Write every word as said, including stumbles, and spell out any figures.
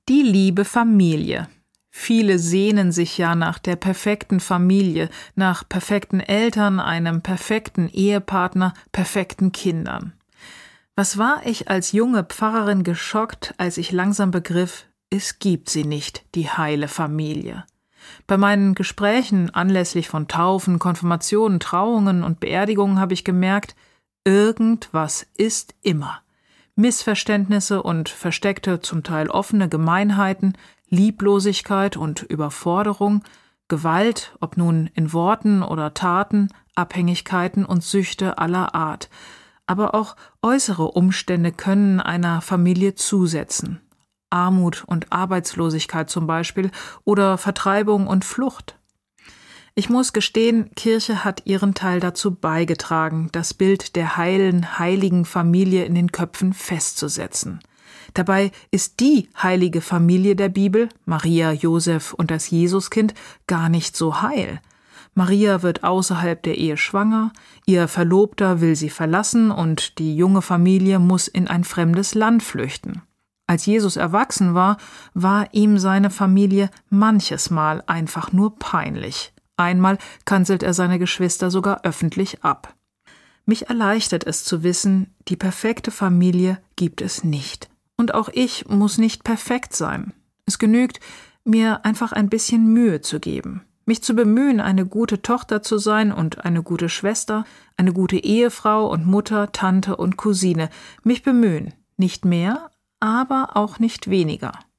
Die liebe Familie. Viele sehnen sich ja nach der perfekten Familie, nach perfekten Eltern, einem perfekten Ehepartner, perfekten Kindern. Was war ich als junge Pfarrerin geschockt, als ich langsam begriff, es gibt sie nicht, die heile Familie. Bei meinen Gesprächen anlässlich von Taufen, Konfirmationen, Trauungen und Beerdigungen habe ich gemerkt, irgendwas ist immer. Missverständnisse und versteckte, zum Teil offene Gemeinheiten, Lieblosigkeit und Überforderung, Gewalt, ob nun in Worten oder Taten, Abhängigkeiten und Süchte aller Art. Aber auch äußere Umstände können einer Familie zusetzen. Armut und Arbeitslosigkeit zum Beispiel oder Vertreibung und Flucht. Ich muss gestehen, Kirche hat ihren Teil dazu beigetragen, das Bild der heilen, heiligen Familie in den Köpfen festzusetzen. Dabei ist die heilige Familie der Bibel, Maria, Josef und das Jesuskind, gar nicht so heil. Maria wird außerhalb der Ehe schwanger, ihr Verlobter will sie verlassen und die junge Familie muss in ein fremdes Land flüchten. Als Jesus erwachsen war, war ihm seine Familie manches Mal einfach nur peinlich. Einmal kanzelt er seine Geschwister sogar öffentlich ab. Mich erleichtert es zu wissen, die perfekte Familie gibt es nicht. Und auch ich muss nicht perfekt sein. Es genügt, mir einfach ein bisschen Mühe zu geben. Mich zu bemühen, eine gute Tochter zu sein und eine gute Schwester, eine gute Ehefrau und Mutter, Tante und Cousine. Mich bemühen. Nicht mehr, aber auch nicht weniger.